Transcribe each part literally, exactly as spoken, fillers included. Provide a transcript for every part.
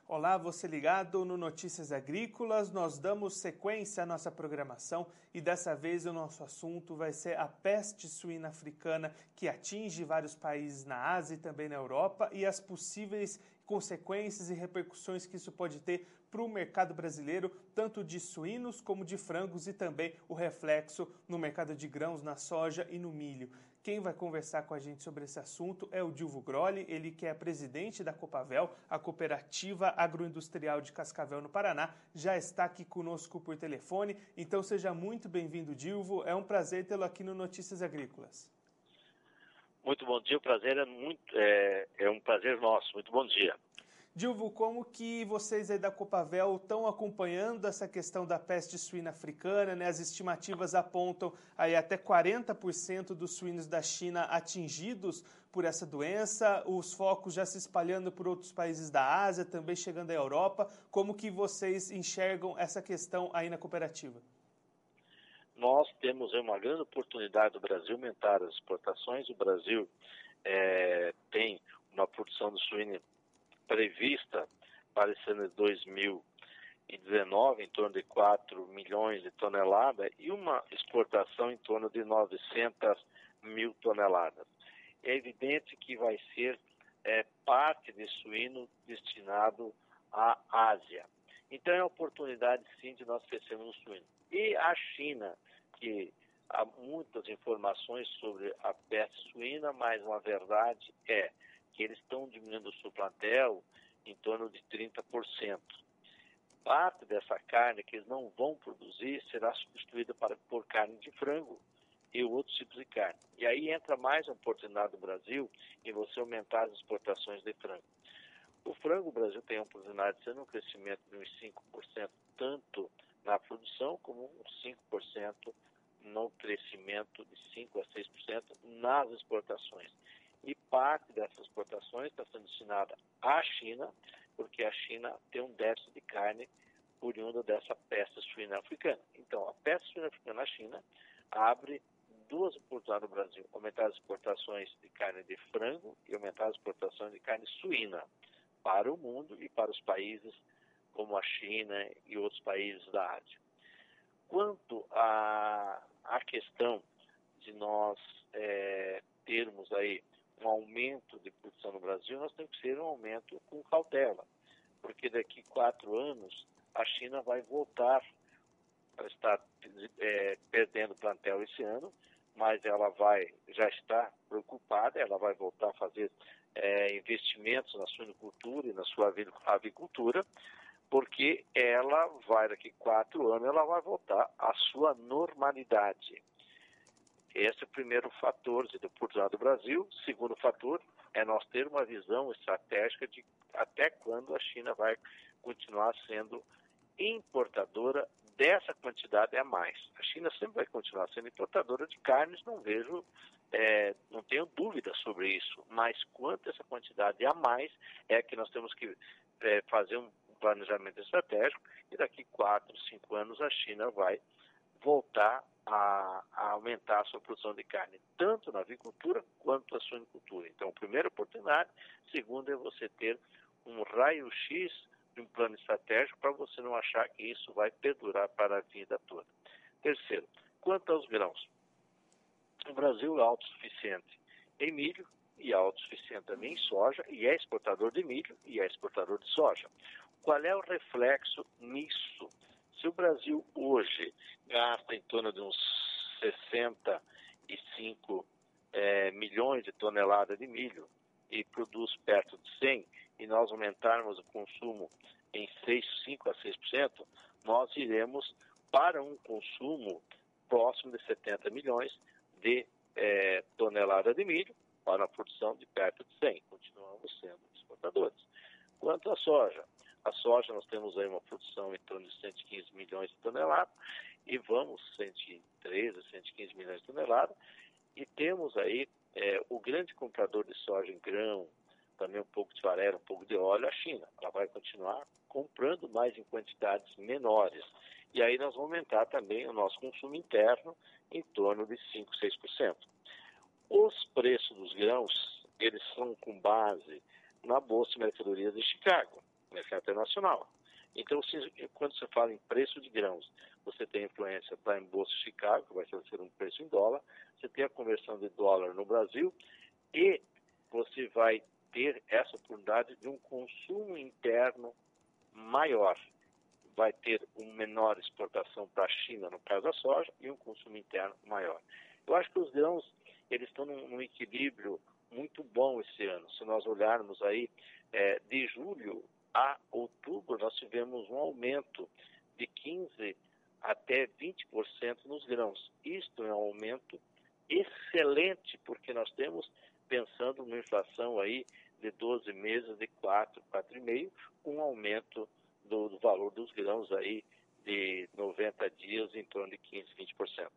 Olá, você ligado no Notícias Agrícolas. Nós damos sequência à nossa programação e dessa vez o nosso assunto vai ser a peste suína africana que atinge vários países na Ásia e também na Europa e as possíveis consequências e repercussões que isso pode ter para o mercado brasileiro, tanto de suínos como de frangos e também o reflexo no mercado de grãos, na soja e no milho. Quem vai conversar com a gente sobre esse assunto é o Dilvo Grolli, ele que é presidente da Copavel, a Cooperativa Agroindustrial de Cascavel, no Paraná, já está aqui conosco por telefone. Então seja muito bem-vindo, Dilvo. É um prazer tê-lo aqui no Notícias Agrícolas. Muito bom dia, o prazer é, muito, é, é um prazer nosso. Muito bom dia. Dilvo, como que vocês aí da Copavel estão acompanhando essa questão da peste suína africana, né? As estimativas apontam aí até quarenta por cento dos suínos da China atingidos por essa doença, os focos já se espalhando por outros países da Ásia, também chegando à Europa. Como que vocês enxergam essa questão aí na cooperativa? Nós temos uma grande oportunidade do Brasil aumentar as exportações. O Brasil é, tem uma produção de suíno prevista para esse ano de dois mil e dezenove em torno de quatro milhões de toneladas e uma exportação em torno de novecentas mil toneladas. É evidente que vai ser é, parte de suíno destinado à Ásia. Então é a oportunidade sim de nós crescermos no suíno. E a China, que há muitas informações sobre a peste suína, mas uma verdade é que eles estão diminuindo o seu plantel em torno de trinta por cento. Parte dessa carne que eles não vão produzir será substituída para, por carne de frango e outros tipos de carne. E aí entra mais uma oportunidade do Brasil em você aumentar as exportações de frango. O frango, o Brasil tem a oportunidade de ser um crescimento de uns cinco por cento, tanto na produção como uns cinco por cento no crescimento de cinco a seis por cento nas exportações. E parte dessas exportações está sendo destinada à China, porque a China tem um déficit de carne oriunda dessa peste suína africana. Então, a peste suína africana na China abre duas oportunidades no Brasil: aumentar as exportações de carne de frango e aumentar as exportações de carne suína para o mundo e para os países como a China e outros países da Ásia. Quanto à, à questão de nós é, termos aí um aumento de produção no Brasil, nós temos que ser um aumento com cautela, porque daqui a quatro anos a China vai voltar a estar é, perdendo plantel esse ano, mas ela vai, já está preocupada, ela vai voltar a fazer é, investimentos na suinocultura e na sua avicultura, porque ela vai, daqui a quatro anos, ela vai voltar à sua normalidade. Esse é o primeiro fator de oportunidade do Brasil. O segundo fator é nós ter uma visão estratégica de até quando a China vai continuar sendo importadora dessa quantidade a mais. A China sempre vai continuar sendo importadora de carnes, não vejo, é, não tenho dúvida sobre isso, mas quanto essa quantidade a mais é que nós temos que é, fazer um planejamento estratégico e daqui quatro, cinco anos a China vai voltar a, a aumentar a sua produção de carne, tanto na avicultura quanto na suinocultura. Então, a primeira oportunidade. Segundo é você ter um raio-x de um plano estratégico para você não achar que isso vai perdurar para a vida toda. Terceiro, quanto aos grãos. O Brasil é autossuficiente em milho e autossuficiente também em soja, e é exportador de milho e é exportador de soja. Qual é o reflexo nisso? Se o Brasil hoje gasta em torno de uns sessenta e cinco é, milhões de toneladas de milho e produz perto de cem, e nós aumentarmos o consumo em seis, cinco a seis por cento, nós iremos para um consumo próximo de setenta milhões de é, toneladas de milho para uma produção de perto de cem. Continuamos sendo exportadores. Quanto à soja, a soja nós temos aí uma produção em torno de cento e quinze milhões de toneladas e vamos cento e treze, cento e quinze milhões de toneladas, e temos aí é, o grande comprador de soja em grão, também um pouco de farelo, um pouco de óleo, a China. Ela vai continuar comprando mais em quantidades menores. E aí nós vamos aumentar também o nosso consumo interno em torno de cinco, seis por cento. Os preços dos grãos, eles são com base na Bolsa de Mercadorias de Chicago. mercado internacional. Então, se, quando você fala em preço de grãos, você tem influência para em Bolsa de Chicago, que vai ser um preço em dólar, você tem a conversão de dólar no Brasil e você vai ter essa oportunidade de um consumo interno maior. Vai ter uma menor exportação para a China, no caso da soja, e um consumo interno maior. Eu acho que os grãos, eles estão num, num equilíbrio muito bom esse ano. Se nós olharmos aí, é, de julho a outubro, nós tivemos um aumento de quinze por cento até vinte por cento nos grãos. Isto é um aumento excelente, porque nós temos, pensando numa inflação aí de doze meses, de quatro, quatro vírgula cinco, com um aumento do, do valor dos grãos aí de noventa dias em torno de quinze, vinte por cento.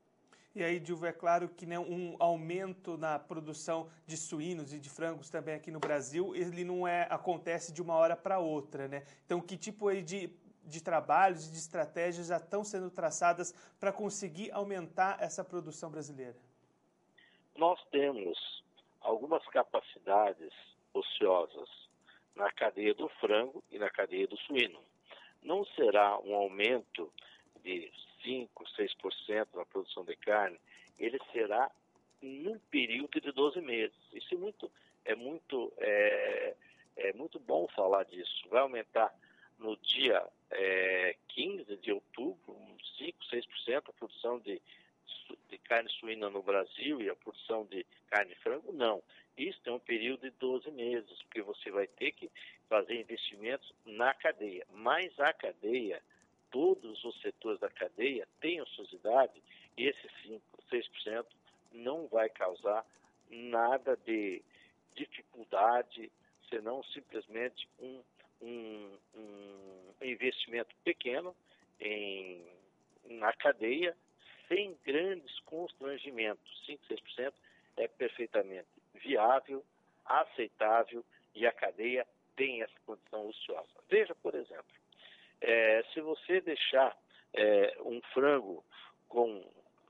E aí, Dilvio, é claro que, né, um aumento na produção de suínos e de frangos também aqui no Brasil, ele não é, acontece de uma hora para outra, né? Então, que tipo aí de, de trabalhos e de estratégias já estão sendo traçadas para conseguir aumentar essa produção brasileira? Nós temos algumas capacidades ociosas na cadeia do frango e na cadeia do suíno. Não será um aumento de cinco, seis por cento na produção de carne, ele será num período de doze meses. Isso é muito, é muito, é, é muito bom falar disso. Vai aumentar no dia é, quinze de outubro, cinco, seis por cento a produção de, de carne suína no Brasil e a produção de carne de frango? Não. Isso é um período de doze meses, porque você vai ter que fazer investimentos na cadeia. Mas a cadeia, todos os setores da cadeia têm ociosidade e esse cinco, seis por cento não vai causar nada de dificuldade, senão simplesmente um, um, um investimento pequeno em, na cadeia, sem grandes constrangimentos. cinco, seis por cento é perfeitamente viável, aceitável e a cadeia tem essa condição ociosa. Veja, por exemplo, É, se você deixar é, um frango com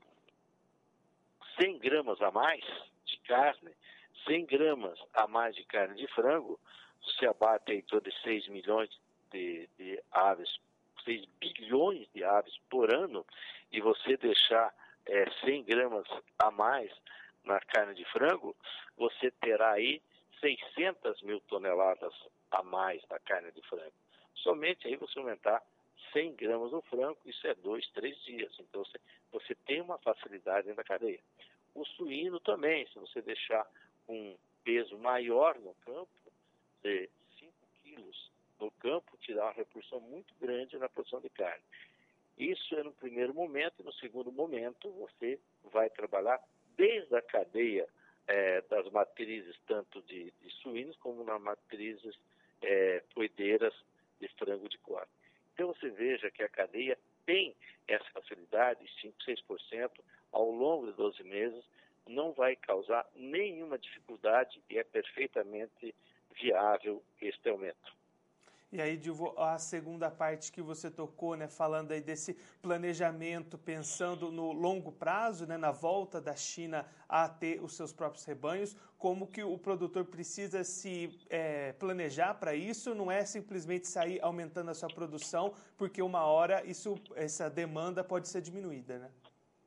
cem gramas a mais de carne, cem gramas a mais de carne de frango, você abate em torno de seis milhões de, de aves, seis bilhões de aves por ano, e você deixar é, cem gramas a mais na carne de frango, você terá aí seiscentas mil toneladas a mais da carne de frango. Somente aí você aumentar cem gramas no frango, isso é dois, três dias. Então você, você tem uma facilidade dentro da cadeia. O suíno também, se você deixar um peso maior no campo, de cinco quilos no campo, te dá uma repercussão muito grande na produção de carne. Isso é no primeiro momento, e no segundo momento você vai trabalhar desde a cadeia é, das matrizes, tanto de, de suínos como nas matrizes é, poedeiras de frango de corte. Então você veja que a cadeia tem essa facilidade, cinco, seis por cento ao longo de doze meses, não vai causar nenhuma dificuldade e é perfeitamente viável este aumento. E aí, Dilvio, a segunda parte que você tocou, né, falando aí desse planejamento, pensando no longo prazo, né, na volta da China a ter os seus próprios rebanhos, como que o produtor precisa se é, planejar para isso, não é simplesmente sair aumentando a sua produção, porque uma hora isso, essa demanda pode ser diminuída, né?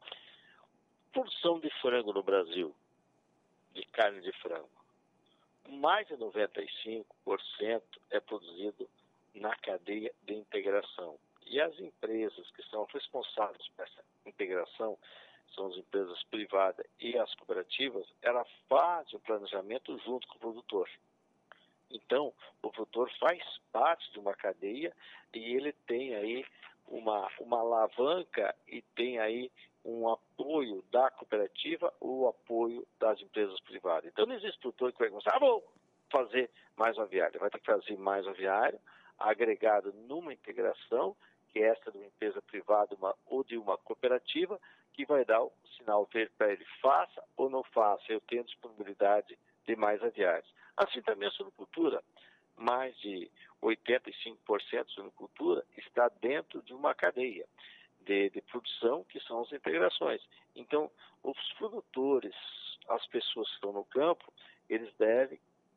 Produção de frango no Brasil, de carne de frango, mais de noventa e cinco por cento é produzido na cadeia de integração. E as empresas que são responsáveis por essa integração, são as empresas privadas e as cooperativas, elas fazem o planejamento junto com o produtor. Então, o produtor faz parte de uma cadeia e ele tem aí uma, uma alavanca e tem aí um apoio da cooperativa ou o apoio das empresas privadas. Então, não existe produtor que vai começar, ah, vou fazer mais uma aviária. Vai ter que fazer mais uma aviária, agregado numa integração, que é essa de uma empresa privada uma, ou de uma cooperativa, que vai dar o sinal verde para ele, faça ou não faça, eu tenho disponibilidade de mais aviários. Assim também a suinocultura. Mais de oitenta e cinco por cento da suinocultura está dentro de uma cadeia de, de produção, que são as integrações. Então, os produtores, as pessoas que estão no campo, eles devem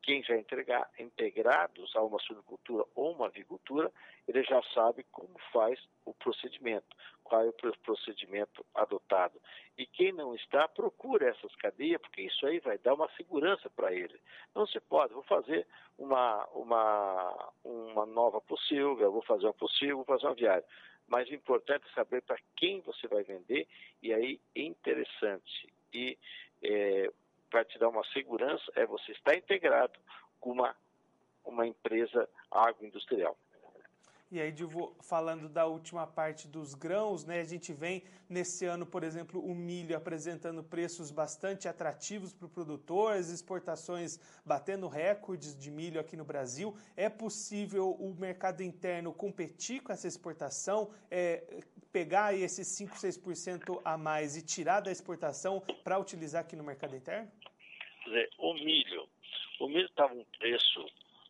quem já entregar integrados a uma suinocultura ou uma avicultura, ele já sabe como faz o procedimento, qual é o procedimento adotado. E quem não está, procura essas cadeias, porque isso aí vai dar uma segurança para ele. Não se pode, vou fazer uma, uma, uma nova pocilga, vou fazer uma pocilga, vou fazer uma viária. Mas o importante é saber para quem você vai vender, e aí é interessante. E é, vai te dar uma segurança, é você estar integrado com uma, uma empresa agroindustrial. E aí, Dilvo, falando da última parte dos grãos, né, a gente vem nesse ano, por exemplo, o milho apresentando preços bastante atrativos para o produtor, as exportações batendo recordes de milho aqui no Brasil. É possível o mercado interno competir com essa exportação, é, pegar aí esses cinco, seis por cento a mais e tirar da exportação para utilizar aqui no mercado interno? Quer dizer, o milho, o milho estava um preço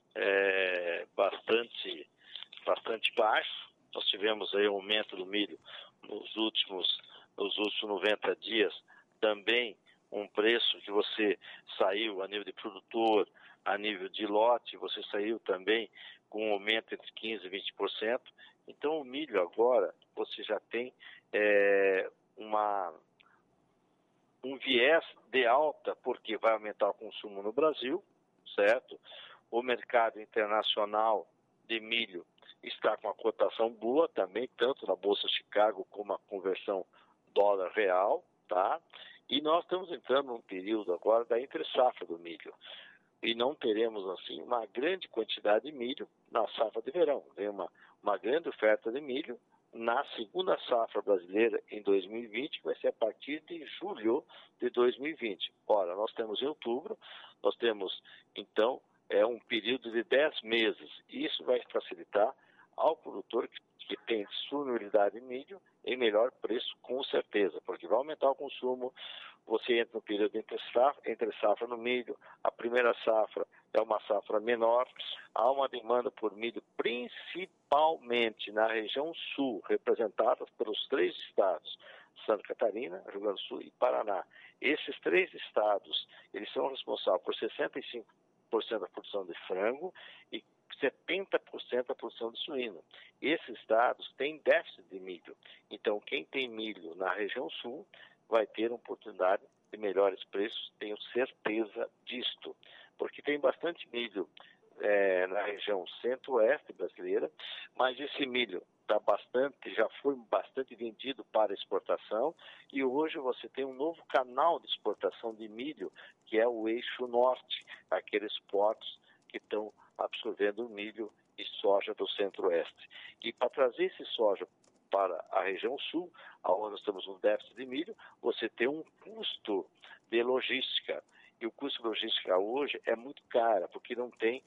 é, bastante... bastante baixo. Nós tivemos aí um aumento do milho nos últimos, nos últimos noventa dias, também um preço que você saiu a nível de produtor, a nível de lote, você saiu também com um aumento entre quinze por cento e vinte por cento. Então o milho agora, você já tem é, uma, um viés de alta, porque vai aumentar o consumo no Brasil, certo? O mercado internacional de milho está com uma cotação boa também, tanto na Bolsa Chicago como a conversão dólar real, tá? E nós estamos entrando num período agora da entre-safra do milho. E não teremos, assim, uma grande quantidade de milho na safra de verão. Tem uma, uma grande oferta de milho na segunda safra brasileira em dois mil e vinte, que vai ser a partir de julho de dois mil e vinte. Ora, nós temos em outubro, nós temos, então, é um período de dez meses. E isso vai facilitar ao produtor que, que tem disponibilidade de milho em melhor preço, com certeza, porque vai aumentar o consumo. Você entra no período entre safra, entre safra no milho, a primeira safra é uma safra menor, há uma demanda por milho, principalmente na região sul, representada pelos três estados, Santa Catarina, Rio Grande do Sul e Paraná. Esses três estados, eles são responsáveis por sessenta e cinco por cento da produção de frango e setenta por cento da produção de suíno. Esses estados têm déficit de milho. Então, quem tem milho na região sul vai ter oportunidade de melhores preços, tenho certeza disto. Porque tem bastante milho é, na região centro-oeste brasileira, mas esse milho tá bastante, já foi bastante vendido para exportação, e hoje você tem um novo canal de exportação de milho, que é o eixo norte, aqueles portos que estão absorvendo milho e soja do centro-oeste. E para trazer esse soja para a região sul, onde nós temos um déficit de milho, você tem um custo de logística. E o custo de logística hoje é muito caro, porque não tem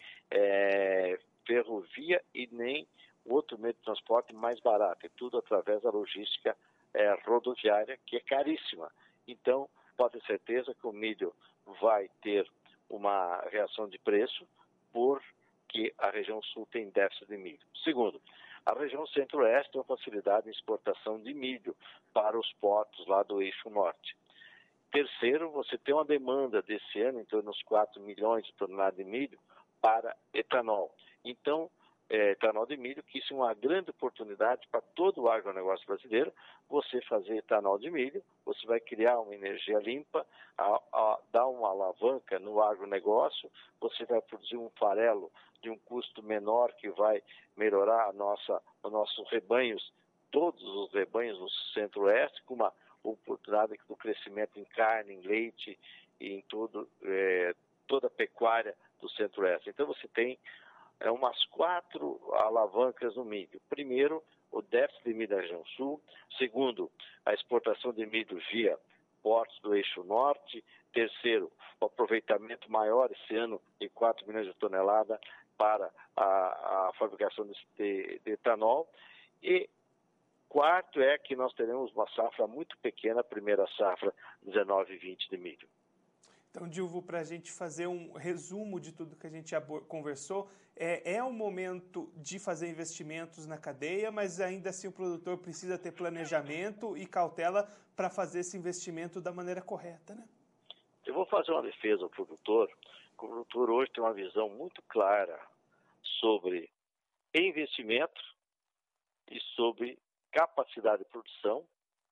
é, ferrovia e nem outro meio de transporte mais barato. É tudo através da logística é, rodoviária, que é caríssima. Então, pode ter certeza que o milho vai ter uma reação de preço, porque a região sul tem déficit de milho. Segundo, a região centro-oeste tem uma facilidade em exportação de milho para os portos lá do eixo norte. Terceiro, você tem uma demanda desse ano em torno dos quatro milhões de toneladas de milho para etanol. Então, é, etanol de milho, que isso é uma grande oportunidade para todo o agronegócio brasileiro. Você fazer etanol de milho, você vai criar uma energia limpa, a, a, dar uma alavanca no agronegócio, você vai produzir um farelo de um custo menor que vai melhorar a nossa, os nossos rebanhos, todos os rebanhos no centro-oeste, com uma oportunidade do crescimento em carne, em leite e em tudo, é, toda a pecuária do centro-oeste. Então você tem é, umas quatro alavancas no milho. Primeiro, o déficit de milho da região sul. Segundo, a exportação de milho via portos do eixo norte. Terceiro, o aproveitamento maior esse ano de quatro milhões de toneladas para a, a fabricação de, de, de etanol. E quarto é que nós teremos uma safra muito pequena, a primeira safra dezenove e vinte de milho. Então, Dilvo, para a gente fazer um resumo de tudo que a gente conversou, é, é um momento de fazer investimentos na cadeia, mas ainda assim o produtor precisa ter planejamento e cautela para fazer esse investimento da maneira correta, né? eu vou fazer uma defesa ao produtor. O produtor hoje tem uma visão muito clara sobre investimento e sobre capacidade de produção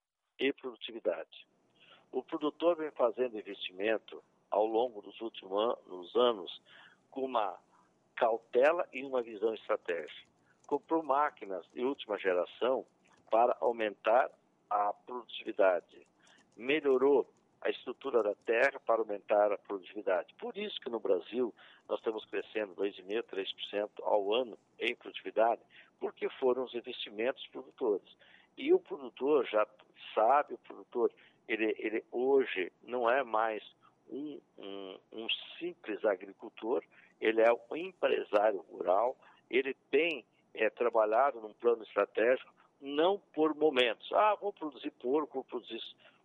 e produtividade. O produtor vem fazendo investimento ao longo dos últimos anos com uma cautela e uma visão estratégica. Comprou máquinas de última geração para aumentar a produtividade. Melhorou a estrutura da terra para aumentar a produtividade. Por isso que no Brasil nós estamos crescendo dois vírgula cinco por cento, três por cento ao ano em produtividade, porque foram os investimentos produtores. E o produtor já sabe, o produtor, ele, ele hoje não é mais um, um, um simples agricultor, ele é um empresário rural, ele tem é, trabalhado num plano estratégico, não por momentos. Ah, vou produzir porco, vou produzir,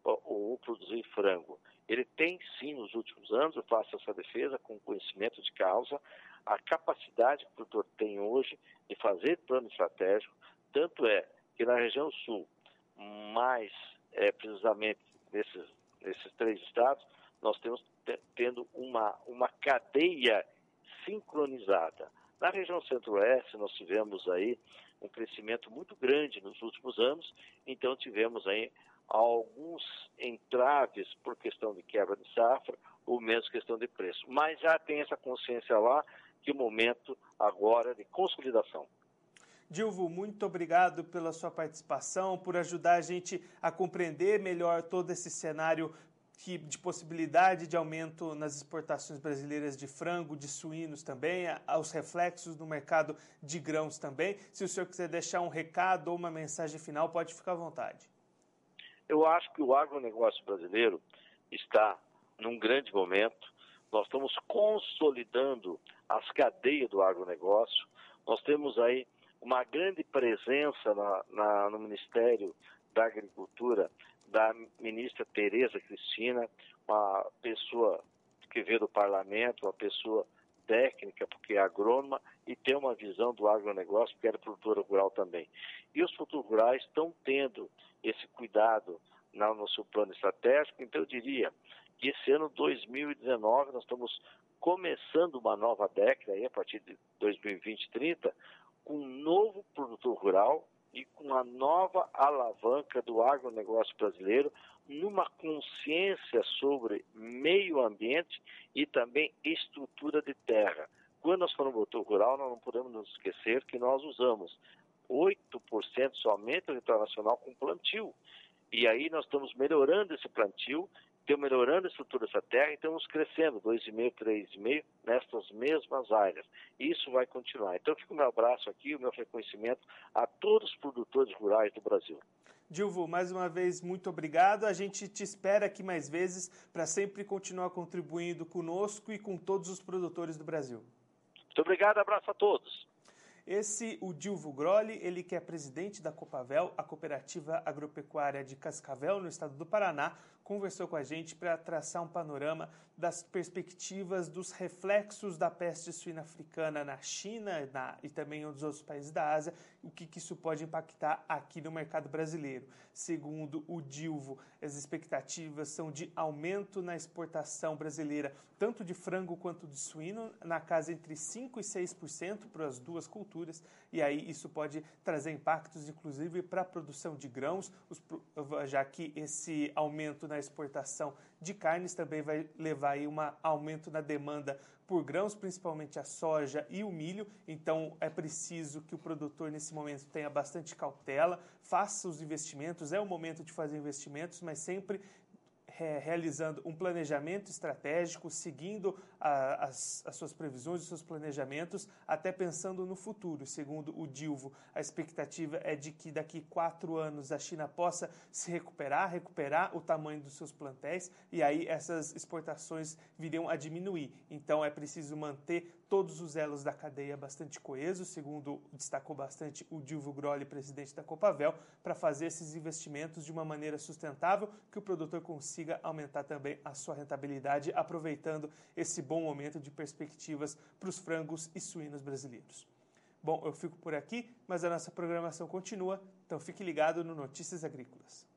vou produzir frango. Ele tem sim, nos últimos anos, eu faço essa defesa com conhecimento de causa, a capacidade que o produtor tem hoje de fazer plano estratégico, tanto é que na região sul, mais é, precisamente nesses, nesses três estados, nós temos tendo uma, uma cadeia sincronizada. Na região centro-oeste, nós tivemos aí um crescimento muito grande nos últimos anos, então tivemos aí alguns entraves por questão de quebra de safra ou mesmo questão de preço. Mas já tem essa consciência lá que o momento agora é de consolidação. Dilvo, muito obrigado pela sua participação, por ajudar a gente a compreender melhor todo esse cenário que, de possibilidade de aumento nas exportações brasileiras de frango, de suínos também, aos reflexos no mercado de grãos também. Se o senhor quiser deixar um recado ou uma mensagem final, pode ficar à vontade. Eu acho que o agronegócio brasileiro está num grande momento. Nós estamos consolidando as cadeias do agronegócio. Nós temos aí uma grande presença na, na, no Ministério da Agricultura da ministra Tereza Cristina, uma pessoa que veio do parlamento, uma pessoa técnica, porque é agrônoma, e tem uma visão do agronegócio, porque era produtora rural também. E os produtores rurais estão tendo esse cuidado no, no seu plano estratégico, então eu diria que esse ano dois mil e dezenove nós estamos começando uma nova década, aí, a partir de dois mil e vinte, trinta, com um novo produtor rural e com uma nova alavanca do agronegócio brasileiro, numa consciência sobre meio ambiente e também estrutura de terra. Quando nós falamos produtor rural, nós não podemos nos esquecer que nós usamos oito por cento somente do território nacional com plantio. E aí nós estamos melhorando esse plantio, estamos melhorando a estrutura dessa terra e estamos crescendo dois vírgula cinco, três vírgula cinco nestas mesmas áreas. Isso vai continuar. Então fica o meu abraço aqui, o meu reconhecimento a todos os produtores rurais do Brasil. Dilvo, mais uma vez, muito obrigado. A gente te espera aqui mais vezes para sempre continuar contribuindo conosco e com todos os produtores do Brasil. Muito obrigado, abraço a todos. Esse, o Dilvo Grolli, ele que é presidente da Copavel, a Cooperativa Agropecuária de Cascavel, no estado do Paraná, conversou com a gente para traçar um panorama das perspectivas dos reflexos da peste suína africana na China na, e também em outros países da Ásia, o que, que isso pode impactar aqui no mercado brasileiro. Segundo o Dilvo, as expectativas são de aumento na exportação brasileira, tanto de frango quanto de suíno, na casa entre cinco por cento e seis por cento para as duas culturas, e aí isso pode trazer impactos, inclusive, para a produção de grãos, os, já que esse aumento na exportação de carnes também vai levar aí um aumento na demanda por grãos, principalmente a soja e o milho. Então é preciso que o produtor nesse momento tenha bastante cautela, faça os investimentos, é o momento de fazer investimentos, mas sempre é, realizando um planejamento estratégico, seguindo a, as, as suas previsões, os seus planejamentos, até pensando no futuro. Segundo o Dilvo, a expectativa é de que daqui quatro anos a China possa se recuperar, recuperar o tamanho dos seus plantéis, e aí essas exportações viriam a diminuir. Então é preciso manter todos os elos da cadeia bastante coesos, segundo destacou bastante o Dilvo Grolli, presidente da Copavel, para fazer esses investimentos de uma maneira sustentável, que o produtor consiga aumentar também a sua rentabilidade, aproveitando esse bom momento de perspectivas para os frangos e suínos brasileiros. Bom, eu fico por aqui, mas a nossa programação continua, então fique ligado no Notícias Agrícolas.